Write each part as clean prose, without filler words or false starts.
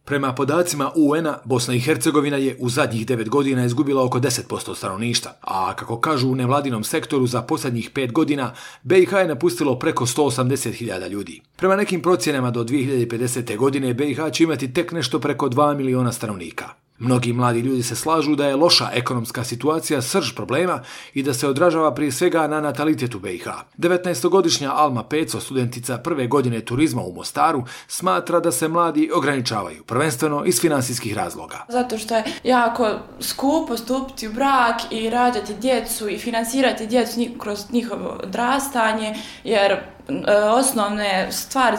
Prema podacima UN-a, Bosna i Hercegovina je u zadnjih 9 godina izgubila oko 10% stanovništva, a kako kažu u nevladinom sektoru za posljednjih 5 godina, BiH je napustilo preko 180.000 ljudi. Prema nekim procjenama do 2050. godine BiH će imati tek nešto preko 2 miliona stanovnika. Mnogi mladi ljudi se slažu da je loša ekonomska situacija srž problema i da se odražava prije svega na natalitet u BiH. 19-godišnja Alma Peco, studentica prve godine turizma u Mostaru, smatra da se mladi ograničavaju, prvenstveno iz finansijskih razloga. Zato što je jako skupo stupiti u brak i rađati djecu i finansirati djecu kroz njihovo odrastanje, jer osnovne stvari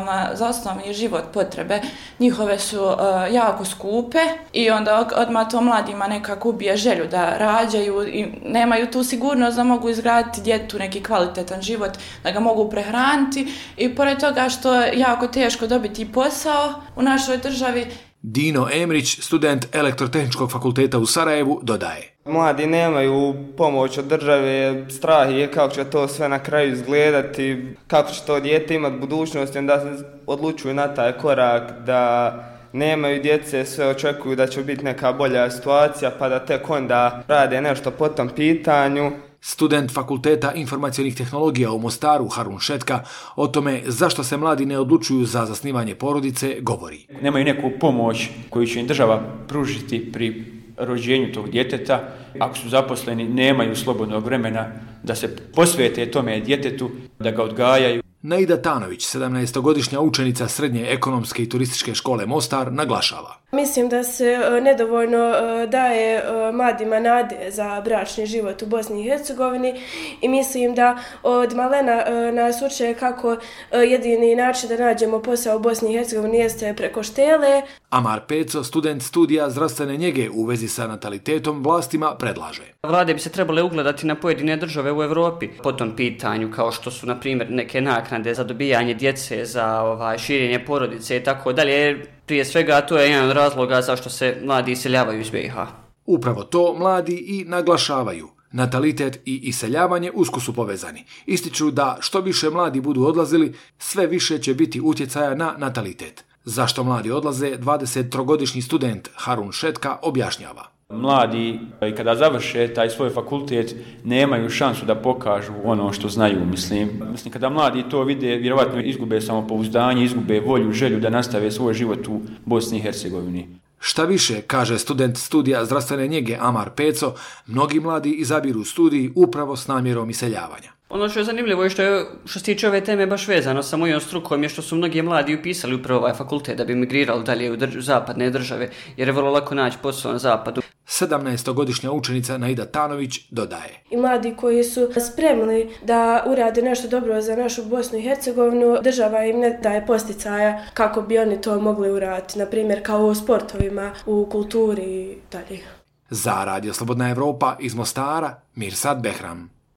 za osnovni život potrebe njihove su jako skupe i onda odmah to mladima nekako ubije želju da rađaju i nemaju tu sigurnost da mogu izgraditi djetu neki kvalitetan život, da ga mogu prehraniti i pored toga što je jako teško dobiti posao u našoj državi. Dino Emrić, student Elektrotehničkog fakulteta u Sarajevu, dodaje. Mladi nemaju pomoć od države, strah je kako će to sve na kraju izgledati, kako će to dijete imati budućnost, onda se odlučuju na taj korak da nemaju djece, sve očekuju da će biti neka bolja situacija pa da tek onda rade nešto po tom pitanju. Student Fakulteta informacionih tehnologija u Mostaru, Harun Šetka, o tome zašto se mladi ne odlučuju za zasnivanje porodice, govori. Nemaju neku pomoć koju će im država pružiti pri rođenju tog djeteta. Ako su zaposleni, nemaju slobodnog vremena da se posvete tome djetetu, da ga odgajaju. Naida Tanović, 17-godišnja učenica Srednje ekonomske i turističke škole Mostar, naglašava. Mislim da se nedovoljno daje mladima nade za bračni život u Bosni i Hercegovini i mislim da od malena nas uče kako jedini način da nađemo posao u Bosni i Hercegovini jeste preko štele. Amar Peco, student studija zdravstvene njege u vezi sa natalitetom, vlastima predlaže. Vlade bi se trebale ugledati na pojedine države u Europi po tom pitanju, kao što su, na primjer, neke naknade za dobijanje djece, za širenje porodice i tako dalje. Prije svega, to je jedan od razloga zašto se mladi iseljavaju iz BiH. Upravo to mladi i naglašavaju. Natalitet i iseljavanje usko su povezani. Ističu da što više mladi budu odlazili, sve više će biti utjecaja na natalitet. Zašto mladi odlaze, 23-godišnji student Harun Šetka objašnjava. Mladi, kada završe taj svoj fakultet, nemaju šansu da pokažu ono što znaju, mislim. Kada mladi to vide, vjerovatno izgube samopouzdanje, izgube volju, želju da nastave svoj život u Bosni i Hercegovini. Šta više, kaže student studija zdravstvene njege Amar Peco, mnogi mladi izabiru studij upravo s namjerom iseljavanja. Ono što je zanimljivo je što se tiče ove teme baš vezano sa mojom strukom je što su mnogi mladi upisali upravo ovaj fakultet da bi migrirali dalje u zapadne države, jer je vrlo lako naći posao na zapadu. 17-godišnja učenica Naida Tanović dodaje. I mladi koji su spremni da urade nešto dobro za našu Bosnu i Hercegovinu, država im ne daje posticaja kako bi oni to mogli uraditi, na primjer kao u sportovima, u kulturi i dalje. Za Radio Slobodna Evropa iz Mostara, Mirsad Behram.